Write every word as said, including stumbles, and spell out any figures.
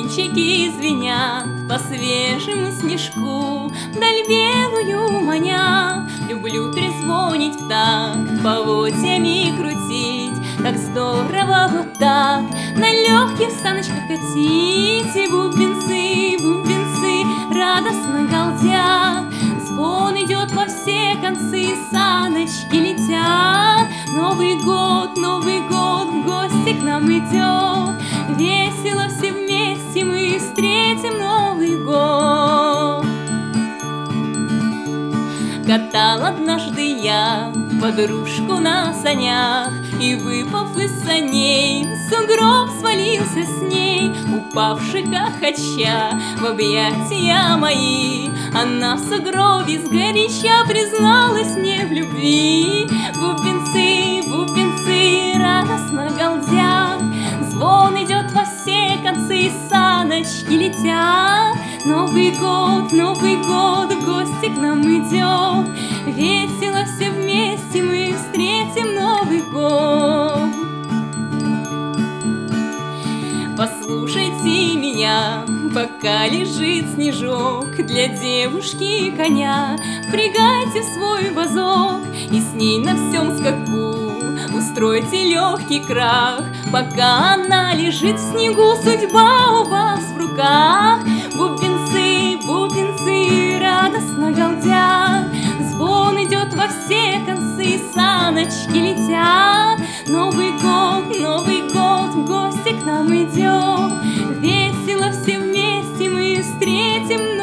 Колокольчики звенят по свежему снежку, вдаль белую манят. Люблю трезвонить в такт, поводьями крутить. Как здорово вот так на легких саночках катить. И бубенцы, бубенцы радостно галдят. Звон идет во все концы, саночки летят. Новый год, Новый год в гости к нам идет. Весело все вместе мы встретим Новый год. Катал однажды я подружку на санях, и, выпав из саней, в сугроб свалился с ней. Упавши хохоча в объятия мои, она в сугробе сгоряча призналась мне в любви. Бубенцы, бубенцы радостно галдят. Звон идет во все концы, саночки летят. Новый год, Новый год в гости к нам идет. Весело все вместе мы встретим Новый год. Послушайте меня, пока лежит снежок, для девушки коня впрягайте в свой вазок и с ней на всем скаку устройте легкий крах. Пока она лежит в снегу, судьба у вас в руках. Бубенцы, бубенцы радостно галдят. Звон идет во все концы, саночки летят. Новый год, Новый год в гости к нам идет. Весело все вместе мы встретим